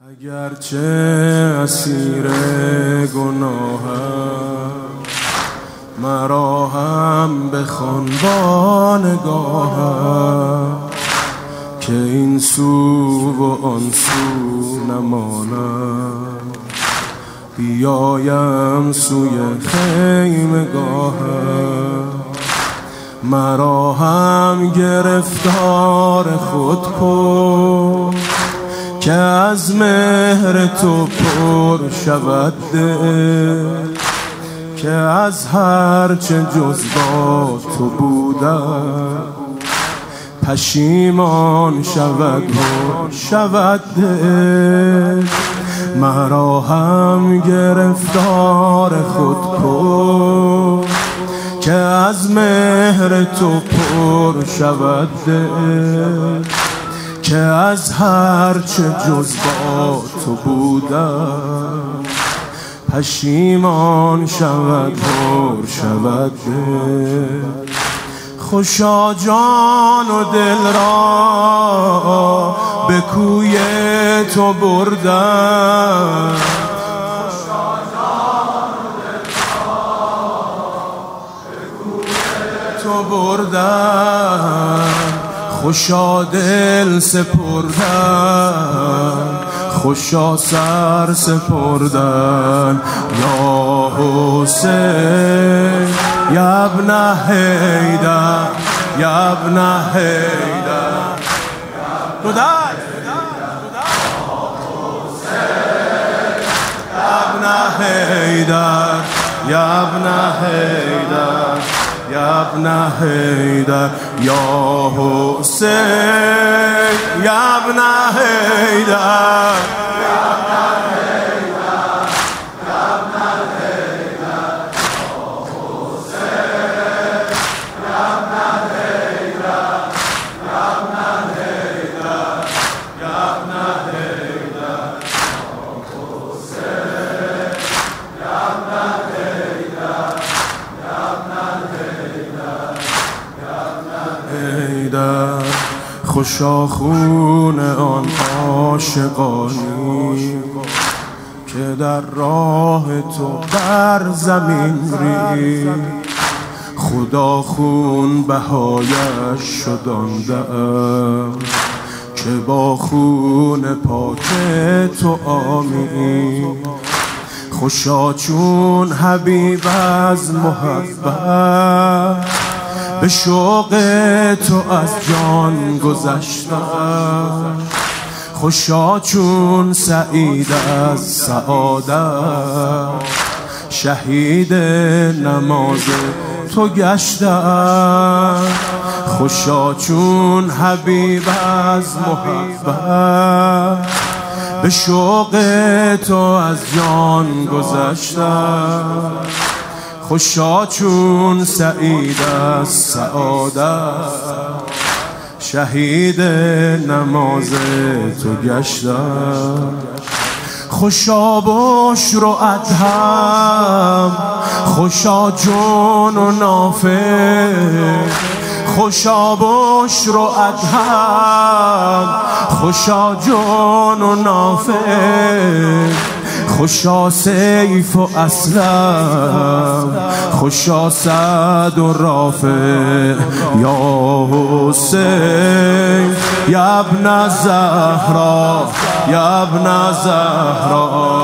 اگرچه اسیر گناهم، مرا هم بخوان با نگاهم که این سو و آن سو نمانم. بیایم سوی خیمگاهم، مرا هم گرفتار خود کن که از مهر تو پر شود دل، که از هرچه جز با تو بودم پشیمان شود دل. مرا هم گرفتار خود کن که از مهر تو پر شود دل، که از هرچه جز با تو بودم پشیمان پر شود دل. خوشا جان و دل را به کوی تو بردم، خوشا دل سپردن، خوشا سر سپردن. یا حسین یا ابن حیدر، یا ابن حیدر، دودر ابن حیدر، یا ابن حیدر، یا ابن حیدر. یا حسین یا ابن حیدر، خوشا خون آن عاشقانی که در راه تو بر زمین ریخت. خدا خون بهایش شد آن دم که با خون پاک تو آمیخت. خوشا چون حبیب از محبت به شوق تو از جان گذشتم. خوشا چون سعید از سعادت شهید نماز تو گشتم. خوشا چون حبیب از محبت به شوق تو از جان گذشتم. خوشا چون سعید از سعادت شهید نماز تو گشتم. خوشا بشر و ادهم، خوشا جون و نافع، خوشا بشر و ادهم، خوشا جون و نافع. خوشا سیف و اسلم، خوشا سعد و رافع. یا حسین یا ابن زهرا، یا ابن زهرا،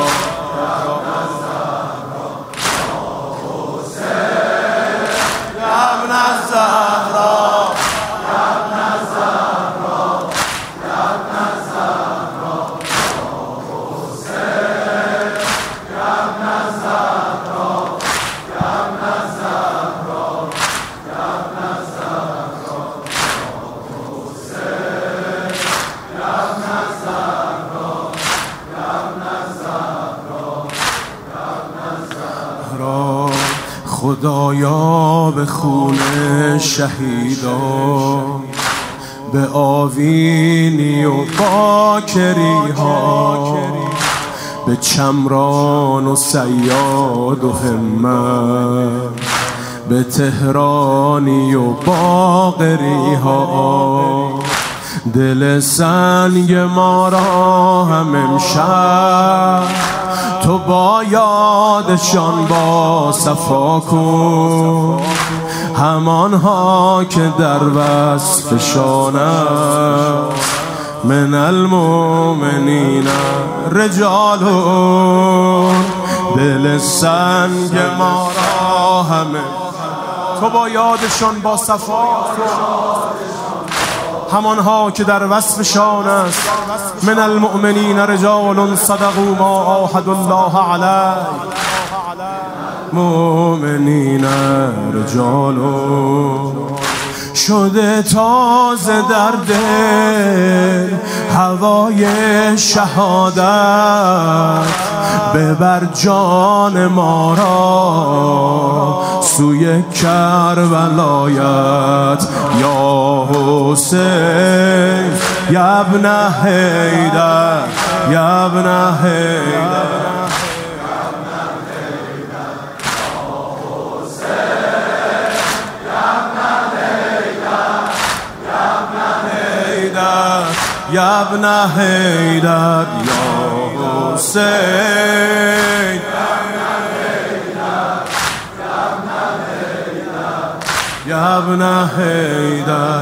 خدایا به خون شهیدان، به آوینی و باکری ها، به چمران و صیاد و همت، به تهرانی و باقری ها، دل سنگ ما را هم امشب تو با یادشان با صفا کن، همانها که در وصفشان است من المؤمنین رجال. دل سنگ ما را همه تو با یادشان با صفا کن، همانها که در وصفشان است من المؤمنین رجال صدقوا ما عاهدوا الله علیه. مؤمنین رجال شده تازه در دل هوای شهادت، ببر جان ما را سوی کربلایت یا حسین یا ابن حیدر یا ابن حیدر. یا ابن حیدر یا حسین یا ابن حیدر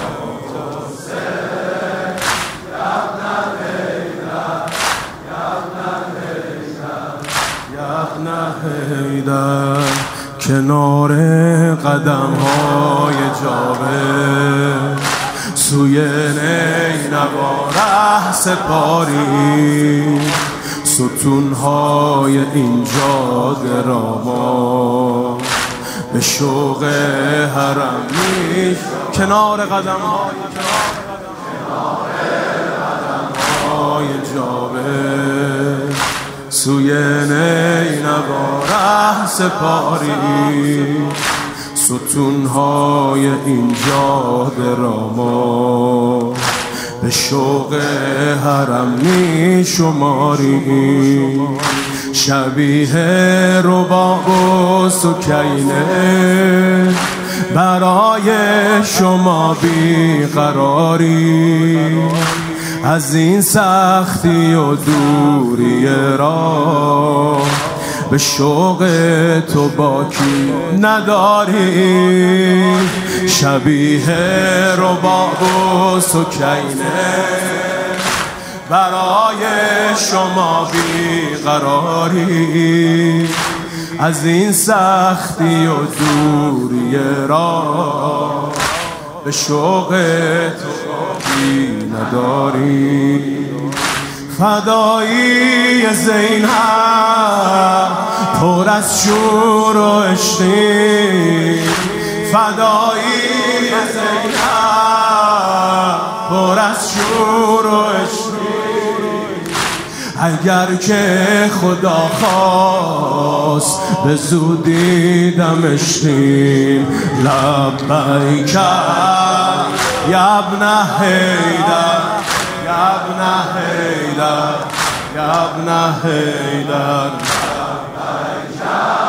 یا ابن حیدر. کنار قدم های جابر سوی نینوا ره سپاری، ستونهای اینجا دراما به شوق حرم میش. کنار قدم های جابر سوی نینوا ره سپاری، ستونهای اینجا دراما به شوق حرم می شماری. شبیه رباب و سکینه برای شما بیقراری، از این سختی و دوری را به شوق تو باکی نداری. شبیه رباب و سکینه برای شما بیقراری، از این سختی و دوری را به شوق تو باکی نداری. فدایی زینب پر از شور و عشقی، فدایی زینب پر از شور و عشقی. اگر که خدا خواست به زودی دمشقیم لبیک یا ابن حیدر یا ابن حیدر یا ابن حیدر.